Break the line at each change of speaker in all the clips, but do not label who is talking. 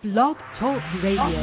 Blog Talk Radio.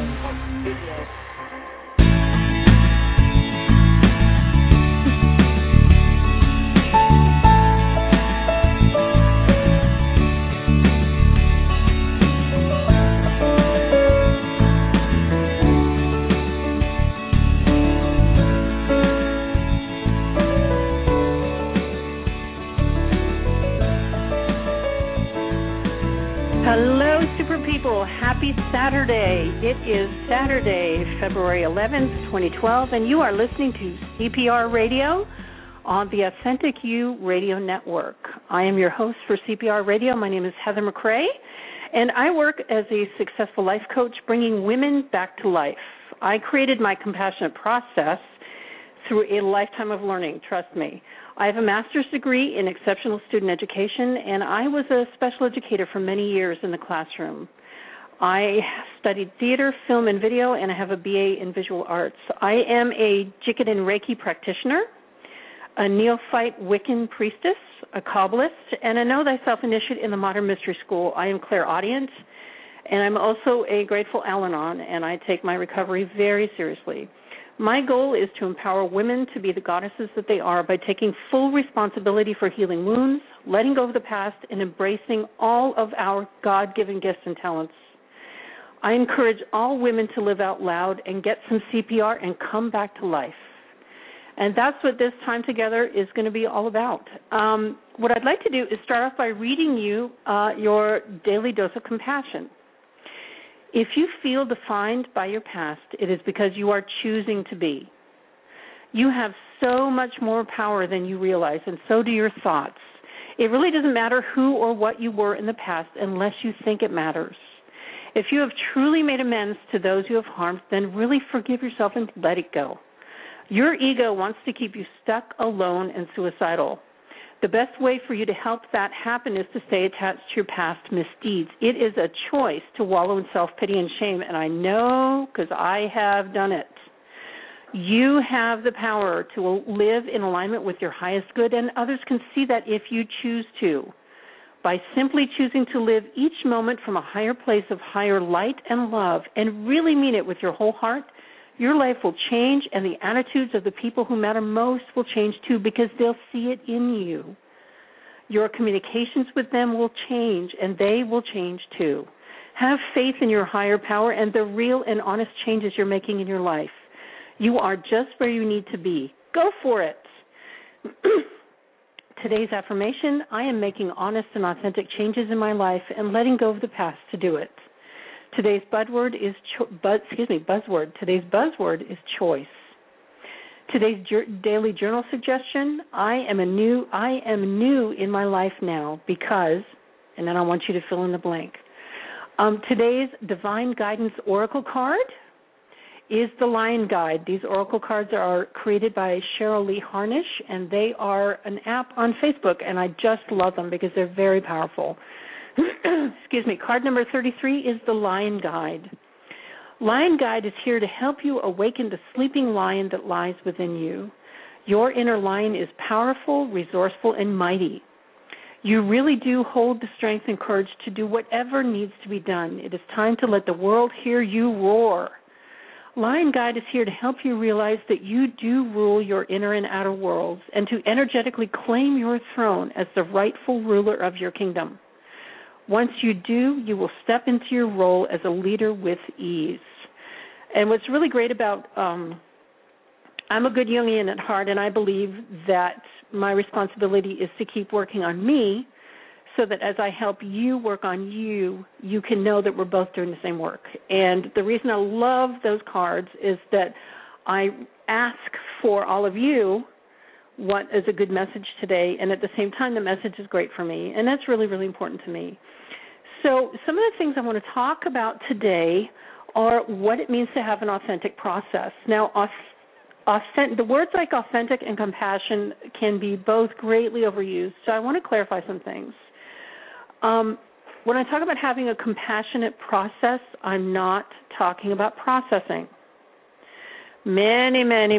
Happy Saturday. It is Saturday, February 11th, 2012, and you are listening to CPR Radio on the Authentic You Radio Network. I am your host for CPR Radio. My name is Heather McRae, and I work as a successful life coach bringing women back to life. I created my compassionate process through a lifetime of learning, trust me. I have a master's degree in exceptional student education, and I was a special educator for many years in the classroom. I studied theater, film, and video, and I have a BA in visual arts. I am a Jikiden Reiki practitioner, a neophyte Wiccan priestess, a Kabbalist, and a Know Thyself initiate in the Modern Mystery School. I am clairaudient, and I'm also a grateful Al-Anon, and I take my recovery very seriously. My goal is to empower women to be the goddesses that they are by taking full responsibility for healing wounds, letting go of the past, and embracing all of our God-given gifts and talents. I encourage all women to live out loud and get some CPR and come back to life. And that's what this time together is going to be all about. What I'd like to do is start off by reading you your daily dose of compassion. If you feel defined by your past, it is because you are choosing to be. You have so much more power than you realize, and so do your thoughts. It really doesn't matter who or what you were in the past unless you think it matters. If you have truly made amends to those you have harmed, then really forgive yourself and let it go. Your ego wants to keep you stuck, alone, and suicidal. The best way for you to help that happen is to stay attached to your past misdeeds. It is a choice to wallow in self-pity and shame, and I know because I have done it. You have the power to live in alignment with your highest good, and others can see that if you choose to. By simply choosing to live each moment from a higher place of higher light and love and really mean it with your whole heart, your life will change and the attitudes of the people who matter most will change too because they'll see it in you. Your communications with them will change and they will change too. Have faith in your higher power and the real and honest changes you're making in your life. You are just where you need to be. Go for it. Today's affirmation, I am making honest and authentic changes in my life and letting go of the past to do it. Today's buzzword is Today's buzzword is choice. Today's daily journal suggestion, I am new in my life now because, and then I want you to fill in the blank. Today's divine guidance oracle card is the Lion Guide. These oracle cards are created by Cheryl Lee Harnish, and they are an app on Facebook, and I just love them because they're very powerful. Excuse me. Card number 33 is the Lion Guide. Lion Guide is here to help you awaken the sleeping lion that lies within you. Your inner lion is powerful, resourceful, and mighty. You really do hold the strength and courage to do whatever needs to be done. It is time to let the world hear you roar. Lion Guide is here to help you realize that you do rule your inner and outer worlds and to energetically claim your throne as the rightful ruler of your kingdom. Once you do, you will step into your role as a leader with ease. And what's really great about, I'm a good Jungian at heart, and I believe that my responsibility is to keep working on me so that as I help you work on you, you can know that we're both doing the same work. And the reason I love those cards is that I ask for all of you what is a good message today, and at the same time, the message is great for me, and that's really, really important to me. So some of the things I want to talk about today are what it means to have an authentic process. Now, the words like authentic and compassion can be both greatly overused, so I want to clarify some things. When I talk about having a compassionate process, I'm not talking about processing. Many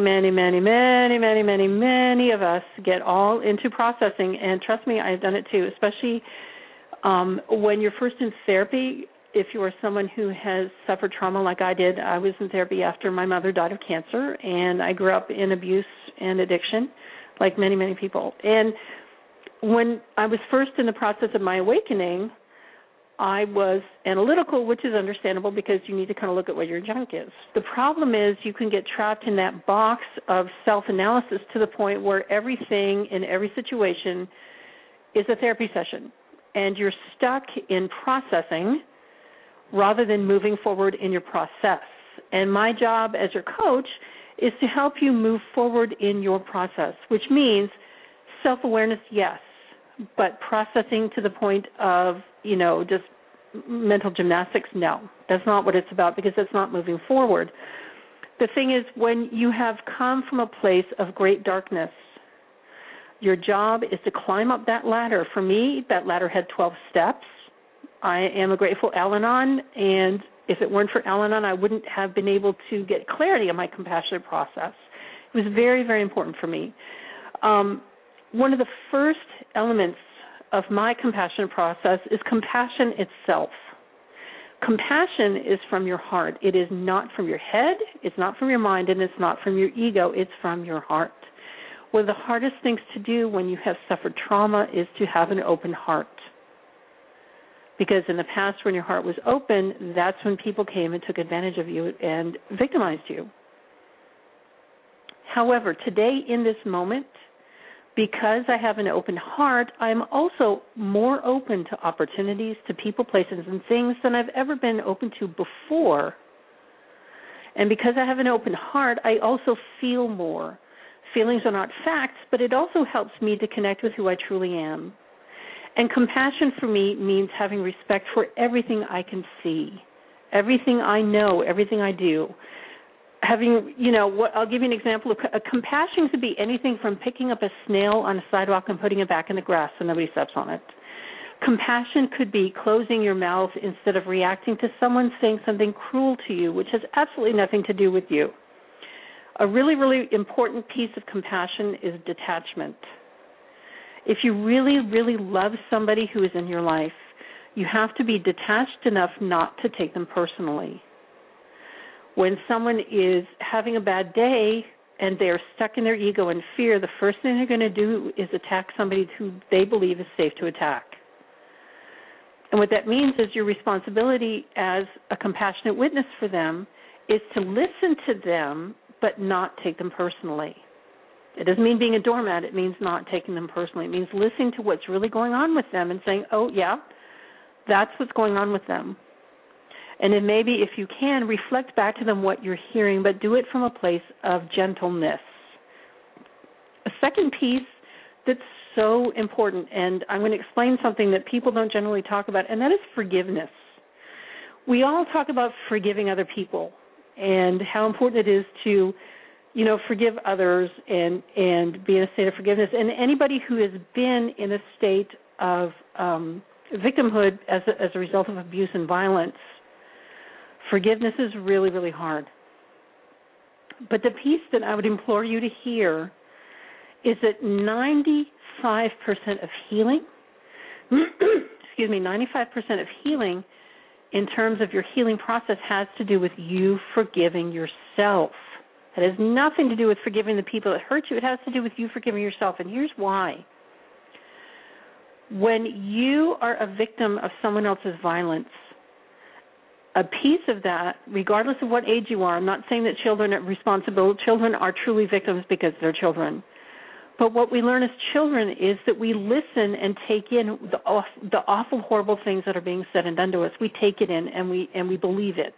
of us get all into processing, and trust me, I've done it too, especially when you're first in therapy. if you are someone who has suffered trauma like I did, I was in therapy after my mother died of cancer, and I grew up in abuse and addiction like many, many people. And when I was first in the process of my awakening, I was analytical, which is understandable because you need to kind of look at what your junk is. The problem is you can get trapped in that box of self-analysis to the point where everything in every situation is a therapy session, and you're stuck in processing rather than moving forward in your process. And my job as your coach is to help you move forward in your process, which means self-awareness, yes, but processing to the point of, just mental gymnastics, no. That's not what it's about, because that's not moving forward. The thing is, when you have come from a place of great darkness, your job is to climb up that ladder. For me, that ladder had 12 steps. I am a grateful Al-Anon, and if it weren't for Al-Anon, I wouldn't have been able to get clarity on my compassionate process. It was very, very important for me. One of the first elements of my compassionate process is compassion itself. Compassion is from your heart. It is not from your head, it's not from your mind, and it's not from your ego. It's from your heart. One of the hardest things to do when you have suffered trauma is to have an open heart. Because in the past, when your heart was open, that's when people came and took advantage of you and victimized you. However, today in this moment, because I have an open heart, I'm also more open to opportunities, to people, places, and things than I've ever been open to before. And because I have an open heart, I also feel more. Feelings are not facts, but it also helps me to connect with who I truly am. And compassion for me means having respect for everything I can see, everything I know, everything I do. I'll give you an example. Compassion could be anything from picking up a snail on a sidewalk and putting it back in the grass so nobody steps on it. Compassion could be closing your mouth instead of reacting to someone saying something cruel to you, which has absolutely nothing to do with you. A really, really important piece of compassion is detachment. If you really, really love somebody who is in your life, you have to be detached enough not to take them personally. When someone is having a bad day and they're stuck in their ego and fear, the first thing they're going to do is attack somebody who they believe is safe to attack. And what that means is your responsibility as a compassionate witness for them is to listen to them but not take them personally. It doesn't mean being a doormat. It means not taking them personally. It means listening to what's really going on with them and saying, oh, yeah, that's what's going on with them. And then maybe, if you can, reflect back to them what you're hearing, but do it from a place of gentleness. A second piece that's so important, and I'm going to explain something that people don't generally talk about, and that is forgiveness. We all talk about forgiving other people and how important it is to, forgive others and be in a state of forgiveness. And anybody who has been in a state of victimhood as a result of abuse and violence, forgiveness is really, really hard. But the piece that I would implore you to hear is that 95% of healing, 95% of healing in terms of your healing process has to do with you forgiving yourself. It has nothing to do with forgiving the people that hurt you. It has to do with you forgiving yourself, and here's why. When you are a victim of someone else's violence, a piece of that, regardless of what age you are, I'm not saying that children are responsible. Children are truly victims because they're children. But what we learn as children is that we listen and take in the awful, horrible things that are being said and done to us. We take it in and we believe it.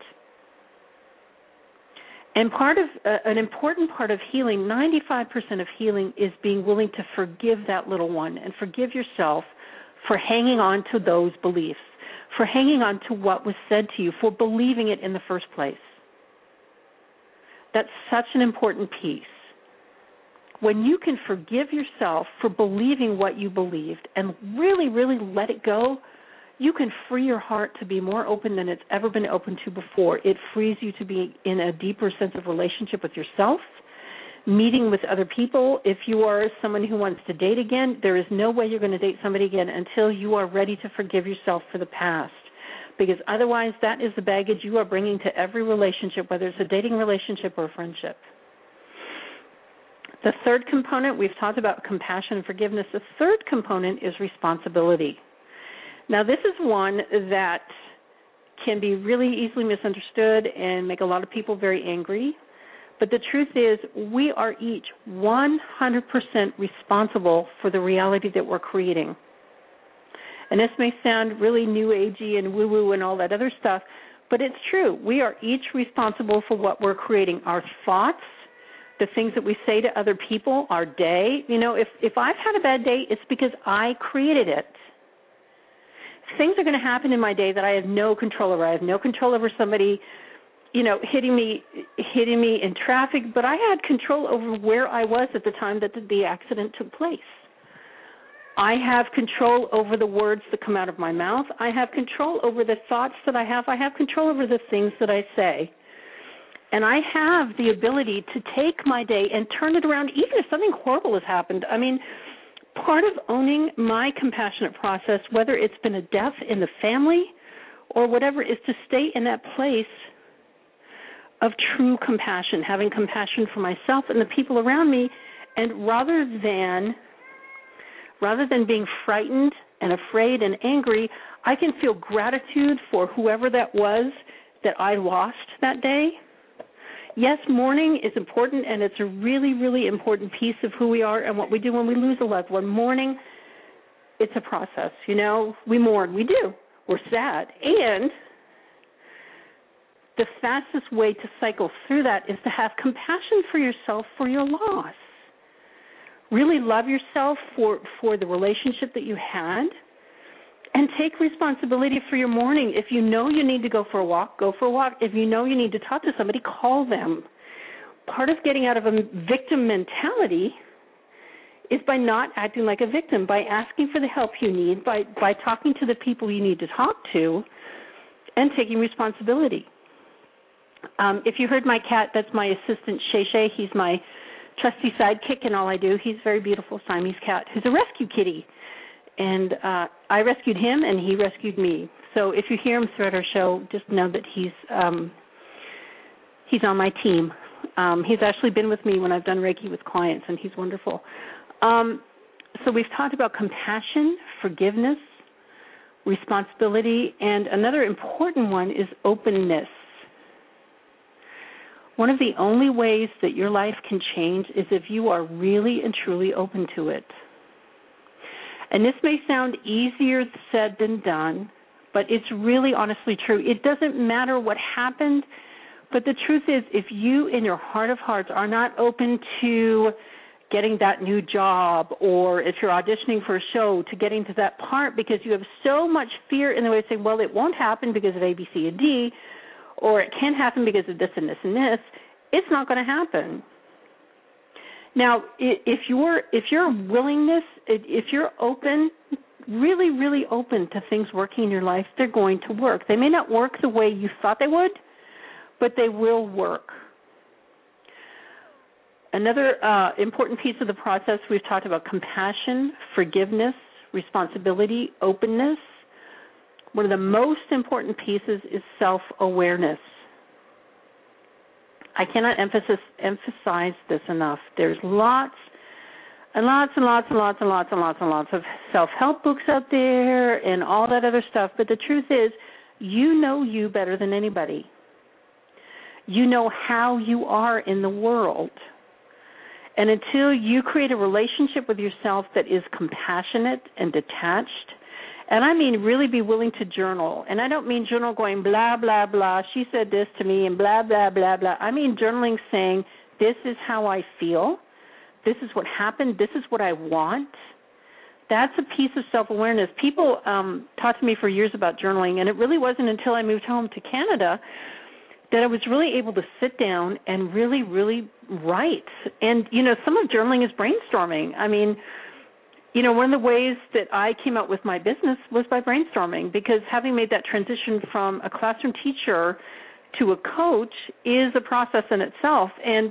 And an important part of healing, 95% of healing, is being willing to forgive that little one and forgive yourself for hanging on to those beliefs, for hanging on to what was said to you, for believing it in the first place. That's such an important piece. When you can forgive yourself for believing what you believed and really, really let it go, you can free your heart to be more open than it's ever been open to before. It frees you to be in a deeper sense of relationship with yourself, meeting with other people. If you are someone who wants to date again, there is no way you're going to date somebody again until you are ready to forgive yourself for the past. because otherwise that is the baggage you are bringing to every relationship, whether it's a dating relationship or a friendship. The third component, we've talked about compassion and forgiveness. The third component is responsibility. Now, this is one that can be really easily misunderstood and make a lot of people very angry. But the truth is, we are each 100% responsible for the reality that we're creating. And this may sound really new agey and woo-woo and all that other stuff, but it's true. We are each responsible for what we're creating. Our thoughts, the things that we say to other people, our day. You know, if I've had a bad day, it's because I created it. Things are going to happen in my day that I have no control over. I have no control over somebody, you know, hitting me in traffic, but I had control over where I was at the time that the accident took place. I have control over the words that come out of my mouth. I have control over the thoughts that I have. I have control over the things that I say. And I have the ability to take my day and turn it around, even if something horrible has happened. I mean, part of owning my compassionate process, whether it's been a death in the family or whatever, is to stay in that place of true compassion, having compassion for myself and the people around me, and rather than being frightened and afraid and angry, I can feel gratitude for whoever that was that I lost that day. Yes, mourning is important, and it's a really, really important piece of who we are and what we do when we lose a loved one. Mourning, it's a process, you know. We mourn. We do. We're sad. And the fastest way to cycle through that is to have compassion for yourself for your loss. Really love yourself for the relationship that you had, and take responsibility for your mourning. If you know you need to go for a walk, go for a walk. If you know you need to talk to somebody, call them. Part of getting out of a victim mentality is by not acting like a victim, by asking for the help you need, by talking to the people you need to talk to, and taking responsibility. If you heard my cat, that's my assistant, Shay Shay. He's my trusty sidekick in all I do. He's a very beautiful Siamese cat who's a rescue kitty. And I rescued him, and he rescued me. So if you hear him throughout our show, just know that he's on my team. He's actually been with me when I've done Reiki with clients, and he's wonderful. So we've talked about compassion, forgiveness, responsibility, and another important one is openness. One of the only ways that your life can change is if you are really and truly open to it. And this may sound easier said than done, but it's really honestly true. It doesn't matter what happened, but the truth is, if you in your heart of hearts are not open to getting that new job, or if you're auditioning for a show, to getting to that part because you have so much fear in the way of saying, well, it won't happen because of A, B, C, and D, or it can't happen because of this and this and this, it's not going to happen. Now, if your willingness, if you're open, really, really open to things working in your life, they're going to work. They may not work the way you thought they would, but they will work. Another important piece of the process, we've talked about compassion, forgiveness, responsibility, openness. One of the most important pieces is self-awareness. I cannot emphasize this enough. There's lots and lots and lots and lots and lots and lots and lots of self-help books out there and all that other stuff. But the truth is, you know you better than anybody. You know how you are in the world. And until you create a relationship with yourself that is compassionate and detached, and I mean really be willing to journal. And I don't mean journal going blah, blah, blah, she said this to me and blah, blah, blah, blah. I mean journaling saying, this is how I feel. This is what happened. This is what I want. That's a piece of self-awareness. People talked to me for years about journaling, and it really wasn't until I moved home to Canada that I was really able to sit down and really, really write. And, you know, some of journaling is brainstorming. I mean, you know, one of the ways that I came out with my business was by brainstorming, because having made that transition from a classroom teacher to a coach is a process in itself. And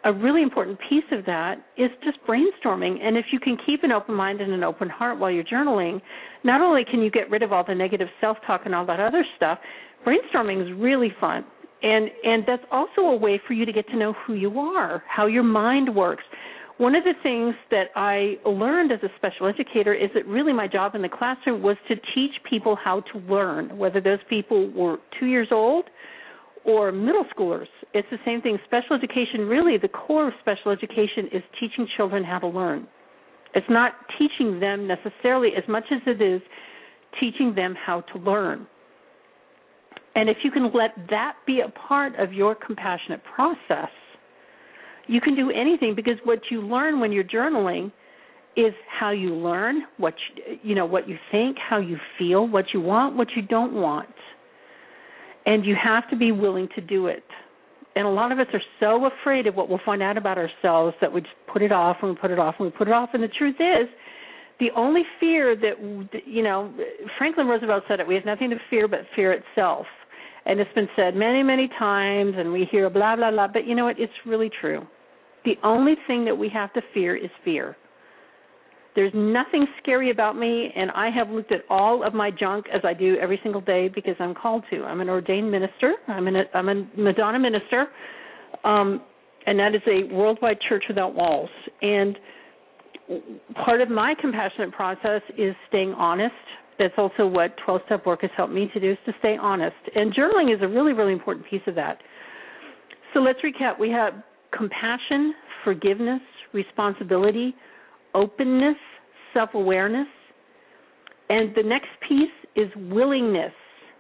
a really important piece of that is just brainstorming. And if you can keep an open mind and an open heart while you're journaling, not only can you get rid of all the negative self-talk and all that other stuff, brainstorming is really fun. And that's also a way for you to get to know who you are, how your mind works. One of the things that I learned as a special educator is that really my job in the classroom was to teach people how to learn, whether those people were 2 years old or middle schoolers. It's the same thing. Special education, really the core of special education is teaching children how to learn. It's not teaching them necessarily as much as it is teaching them how to learn. And if you can let that be a part of your compassionate process, you can do anything, because what you learn when you're journaling is how you learn, what you think, how you feel, what you want, what you don't want. And you have to be willing to do it. And a lot of us are so afraid of what we'll find out about ourselves that we just put it off and we put it off and we put it off. And the truth is, the only fear that, Franklin Roosevelt said it, we have nothing to fear but fear itself. And it's been said many, many times, and we hear blah, blah, blah. But you know what? It's really true. The only thing that we have to fear is fear. There's nothing scary about me, and I have looked at all of my junk as I do every single day because I'm called to. I'm an ordained minister. I'm a Madonna minister, and that is a worldwide church without walls. And part of my compassionate process is staying honest. That's also what 12-step work has helped me to do, is to stay honest. And journaling is a really, really important piece of that. So let's recap. We have compassion, forgiveness, responsibility, openness, self-awareness, and the next piece is willingness.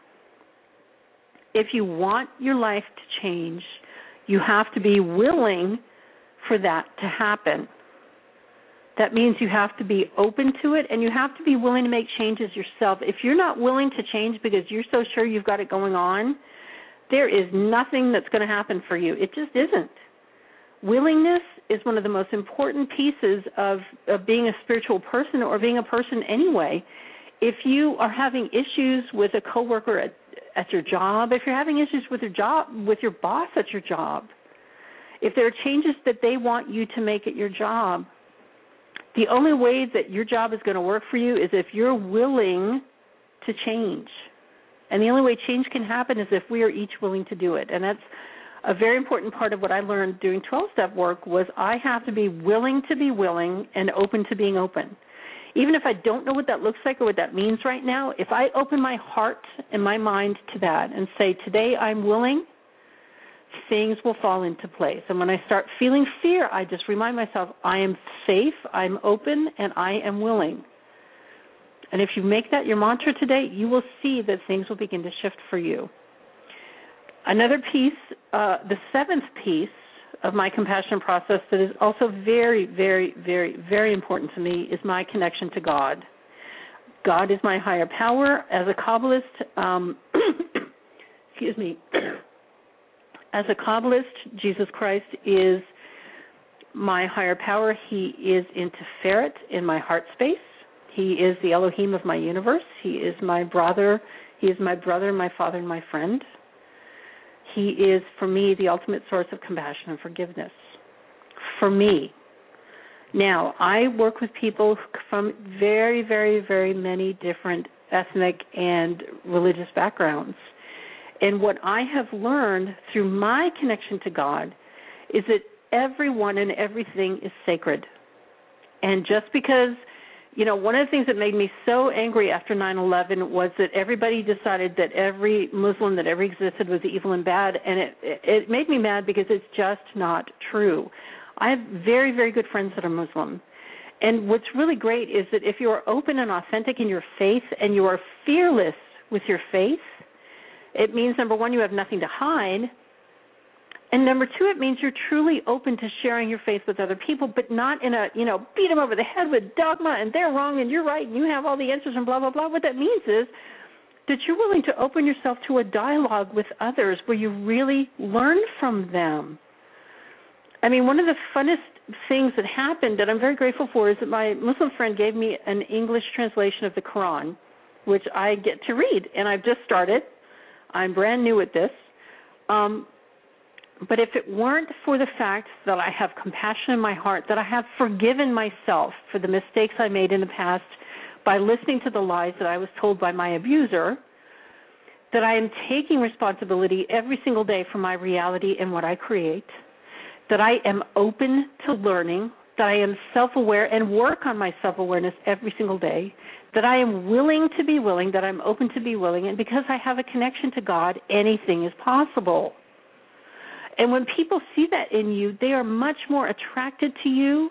If you want your life to change, you have to be willing for that to happen. That means you have to be open to it, and you have to be willing to make changes yourself. If you're not willing to change because you're so sure you've got it going on, there is nothing that's going to happen for you. It just isn't. Willingness is one of the most important pieces of being a spiritual person, or being a person anyway. If you are having issues with a coworker at your job, if you're having issues with your boss at your job, if there are changes that they want you to make at your job, the only way that your job is going to work for you is if you're willing to change. And the only way change can happen is if we are each willing to do it. And that's a very important part of what I learned doing 12-step work, was I have to be willing and open to being open. Even if I don't know what that looks like or what that means right now, if I open my heart and my mind to that and say, today I'm willing, things will fall into place. And when I start feeling fear, I just remind myself, I am safe, I'm open, and I am willing. And if you make that your mantra today, you will see that things will begin to shift for you. Another piece, the seventh piece of my compassion process that is also very, very, very, very important to me is my connection to God. God is my higher power. As a Kabbalist, excuse me, as a Kabbalist, Jesus Christ is my higher power. He is in Tiferet, in my heart space. He is the Elohim of my universe. He is my brother. He is my brother, my father, and my friend. He is, for me, the ultimate source of compassion and forgiveness. For me. Now, I work with people from very, very, very many different ethnic and religious backgrounds. And what I have learned through my connection to God is that everyone and everything is sacred. And just because, one of the things that made me so angry after 9/11 was that everybody decided that every Muslim that ever existed was evil and bad, and it made me mad because it's just not true. I have very, very good friends that are Muslim. And what's really great is that if you are open and authentic in your faith and you are fearless with your faith, it means, number one, you have nothing to hide. And number two, it means you're truly open to sharing your faith with other people, but not in a, beat them over the head with dogma and they're wrong and you're right and you have all the answers and blah, blah, blah. What that means is that you're willing to open yourself to a dialogue with others where you really learn from them. I mean, one of the funnest things that happened that I'm very grateful for is that my Muslim friend gave me an English translation of the Quran, which I get to read, and I've just started. I'm brand new at this. But if it weren't for the fact that I have compassion in my heart, that I have forgiven myself for the mistakes I made in the past by listening to the lies that I was told by my abuser, that I am taking responsibility every single day for my reality and what I create, that I am open to learning, that I am self-aware and work on my self-awareness every single day, that I am willing to be willing, that I'm open to be willing, and because I have a connection to God, anything is possible. And when people see that in you, they are much more attracted to you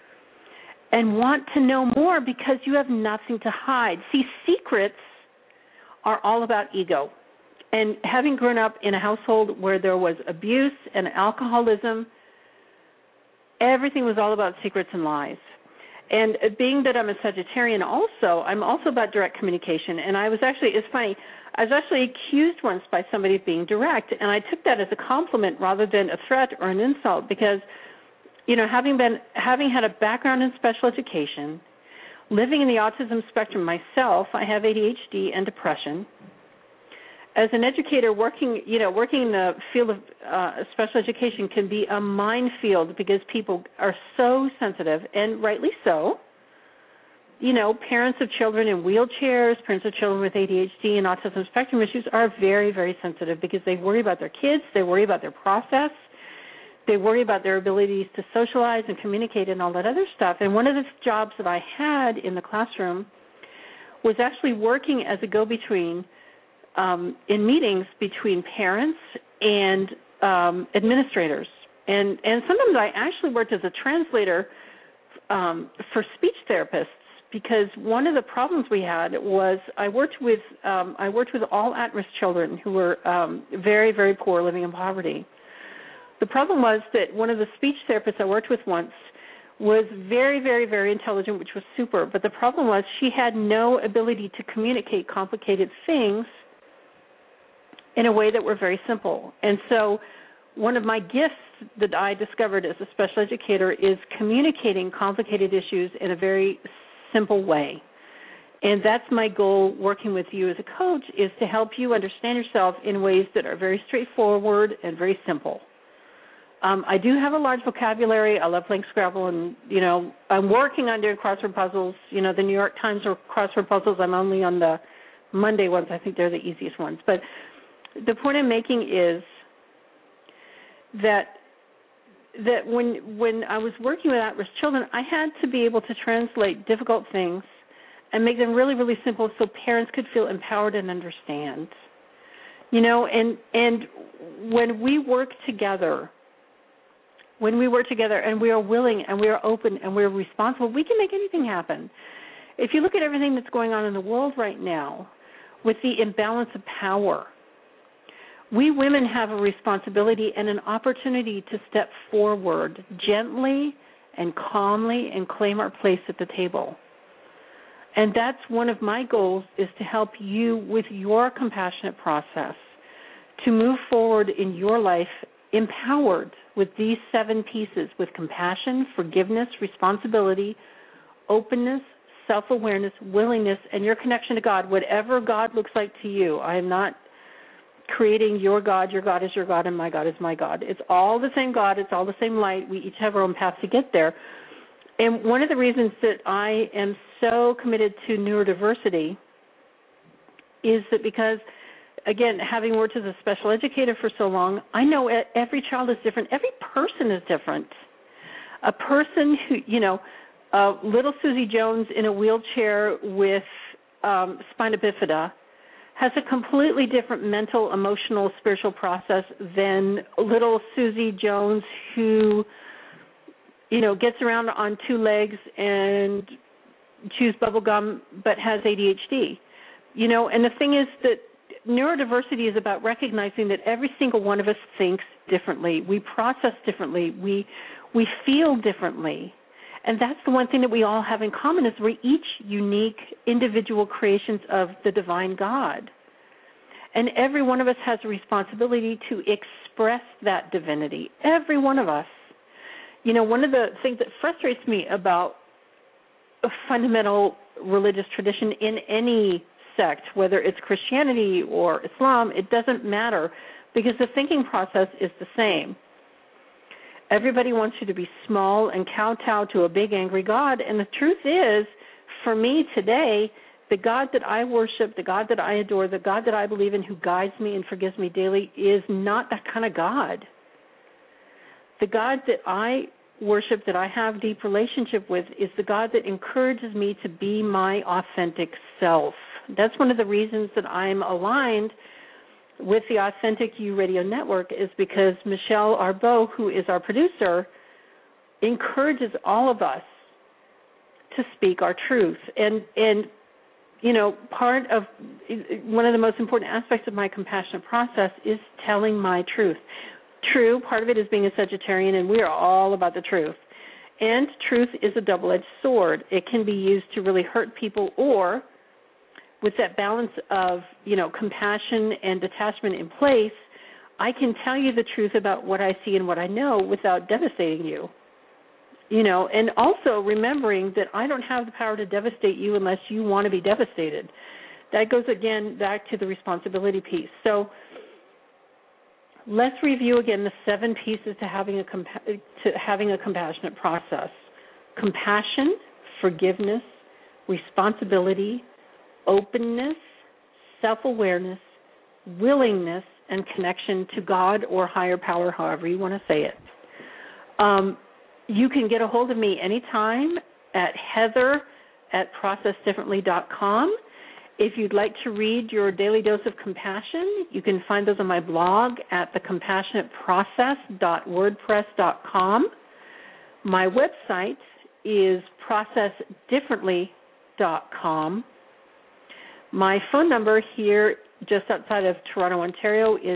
and want to know more because you have nothing to hide. See, secrets are all about ego. And having grown up in a household where there was abuse and alcoholism, everything was all about secrets and lies. And being that I'm a Sagittarian also, I'm also about direct communication. And it's funny, I was actually accused once by somebody of being direct, and I took that as a compliment rather than a threat or an insult because, having had a background in special education, living in the autism spectrum myself, I have ADHD and depression. As an educator, working in the field of special education can be a minefield because people are so sensitive, and rightly so. Parents of children in wheelchairs, parents of children with ADHD and autism spectrum issues are very, very sensitive because they worry about their kids, they worry about their process, they worry about their abilities to socialize and communicate and all that other stuff. And one of the jobs that I had in the classroom was actually working as a go-between in meetings between parents and administrators. And sometimes I actually worked as a translator for speech therapists because one of the problems we had was I worked with all at-risk children who were very, very poor, living in poverty. The problem was that one of the speech therapists I worked with once was very, very, very intelligent, which was super, but the problem was she had no ability to communicate complicated things in a way that were very simple. And so one of my gifts that I discovered as a special educator is communicating complicated issues in a very simple way. And that's my goal working with you as a coach, is to help you understand yourself in ways that are very straightforward and very simple. I do have a large vocabulary. I love playing Scrabble, and, I'm working on doing crossword puzzles. The New York Times or crossword puzzles, I'm only on the Monday ones. I think they're the easiest ones. But the point I'm making is that when I was working with at-risk children, I had to be able to translate difficult things and make them really, really simple so parents could feel empowered and understand. And when we work together and we are willing and we are open and we are responsible, we can make anything happen. If you look at everything that's going on in the world right now with the imbalance of power, we women have a responsibility and an opportunity to step forward gently and calmly and claim our place at the table. And that's one of my goals, is to help you with your compassionate process to move forward in your life empowered with these 7 pieces, with compassion, forgiveness, responsibility, openness, self-awareness, willingness, and your connection to God, whatever God looks like to you. I am not creating your God is your God, and my God is my God. It's all the same God. It's all the same light. We each have our own path to get there. And one of the reasons that I am so committed to neurodiversity is that because, again, having worked as a special educator for so long, I know every child is different. Every person is different. A person who, little Susie Jones in a wheelchair with spina bifida has a completely different mental, emotional, spiritual process than little Susie Jones who, gets around on 2 legs and chews bubble gum but has ADHD. And the thing is that neurodiversity is about recognizing that every single one of us thinks differently. We process differently. We feel differently. And that's the one thing that we all have in common, is we're each unique individual creations of the divine God. And every one of us has a responsibility to express that divinity, every one of us. One of the things that frustrates me about a fundamental religious tradition in any sect, whether it's Christianity or Islam, it doesn't matter. because the thinking process is the same. Everybody wants you to be small and kowtow to a big angry God, and the truth is, for me today, the God that I worship, the God that I adore, the God that I believe in who guides me and forgives me daily is not that kind of God. The God that I worship, that I have deep relationship with, is the God that encourages me to be my authentic self. That's one of the reasons that I'm aligned with the Authentic You Radio Network, is because Michelle Arbeau, who is our producer, encourages all of us to speak our truth. And you know, one of the most important aspects of my compassionate process is telling my truth. True, part of it is being a Sagittarian, and we are all about the truth. And truth is a double-edged sword. It can be used to really hurt people, or with that balance of, you know, compassion and detachment in place, I can tell you the truth about what I see and what I know without devastating you. You know, and also remembering that I don't have the power to devastate you unless you want to be devastated. That goes, again, back to the responsibility piece. So let's review again the 7 pieces to having a compassionate process: compassion, forgiveness, responsibility, openness, self-awareness, willingness, and connection to God or higher power, however you want to say it. You can get a hold of me anytime at heather@processdifferently.com. If you'd like to read your daily dose of compassion, you can find those on my blog at thecompassionateprocess.wordpress.com. My website is processdifferently.com. My phone number here just outside of Toronto, Ontario is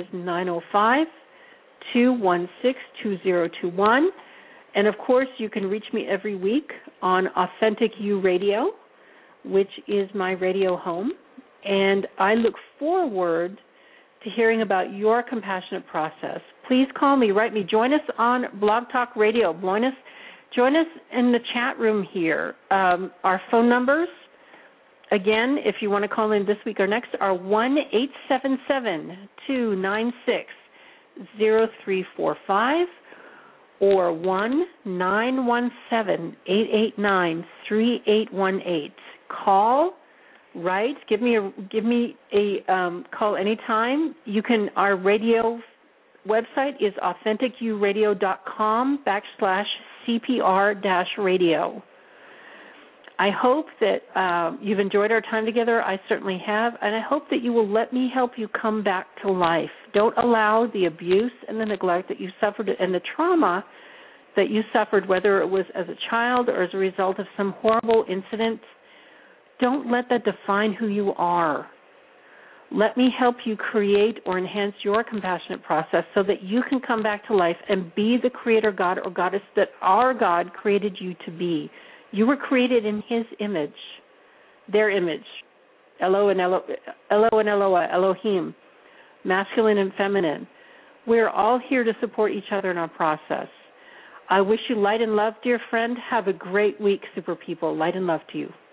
905-216-2021. And, of course, you can reach me every week on Authentic You Radio, which is my radio home. And I look forward to hearing about your compassionate process. Please call me, write me. Join us on Blog Talk Radio. Join us in the chat room here. Our phone numbers, again, if you want to call in this week or next, are 1-877-296-0345 or 1-917-889-3818. Call, write, give me a call anytime. You can. Our radio website is AuthenticURadio.com/CPR-radio. I hope that you've enjoyed our time together. I certainly have, and I hope that you will let me help you come back to life. Don't allow the abuse and the neglect that you suffered and the trauma that you suffered, whether it was as a child or as a result of some horrible incident. Don't let that define who you are. Let me help you create or enhance your compassionate process so that you can come back to life and be the creator God or goddess that our God created you to be. You were created in His image, their image, Elo and Eloah, Elohim, masculine and feminine. We're all here to support each other in our process. I wish you light and love, dear friend. Have a great week, super people. Light and love to you.